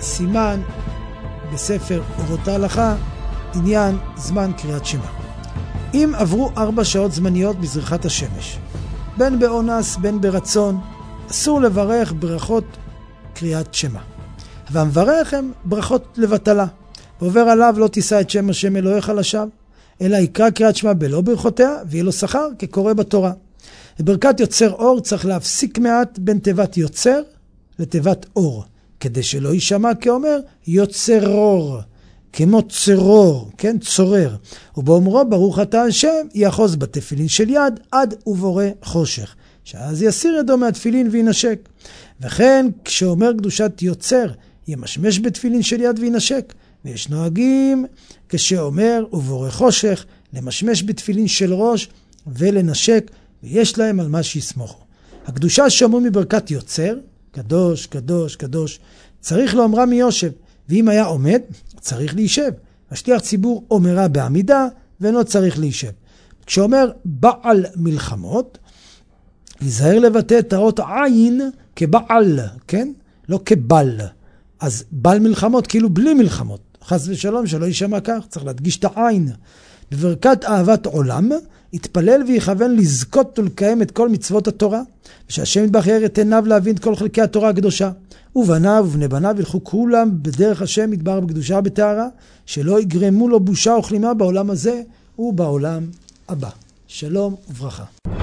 סימן בספר אורות ההלכה, עניין זמן קריאת שמע. אם עברו 4 שעות זמניות בזריחת השמש, בין באונס בין ברצון, אסור לברך ברכות קריאת שמע. והמברך הם ברכות לבטלה. ועובר עליו לא תישא את שם השם אלוהיך לשווא, אלא יקרא קריאת שמע בלא ברכותיה, ויהיה לו שכר כקורא בתורה. בברכת יוצר אור צריך להפסיק מעט בין תיבת יוצר לתיבת אור, כדי שלא יישמע כאומר יוצר אור, כמו צרור, כן, צורר. ובאומרו ברוך אתה השם, יאחוז בתפילין של יד עד ובורא חושך, שאז יסיר ידו מהתפילין וינשק. וכן כשאומר קדושת יוצר, ימשמש בתפילין של יד וינשק. ויש נוהגים כשאומר ובורא חושך, למשמש בתפילין של ראש ולנשק, ויש להם על מה שיסמוכו. הקדושה שאומרו מברכת יוצר, קדוש, קדוש, קדוש, צריך לאומרה מיושב, ואם היה עומד, צריך להישב. השליח ציבור אומרה בעמידה, ואינו צריך להישב. כשאומר בעל מלחמות, ייזהר לבטא את האות עין כבעל, כן? לא כבל. אז בעל מלחמות כאילו בלי מלחמות. חס ושלום שלא יישמע כך, צריך להדגיש את העין. בברכת אהבת עולם, יתפלל ויכוון לזכות ולקיים את כל מצוות התורה, ושהשם יתברך יאר את עיניו להבין את כל חלקי התורה הקדושה. ובניו ובני בניו ילכו כולם בדרך השם יתברך בקדושה ובטהרה, שלא יגרמו לו בושה וכלימה בעולם הזה ובעולם הבא. שלום וברכה.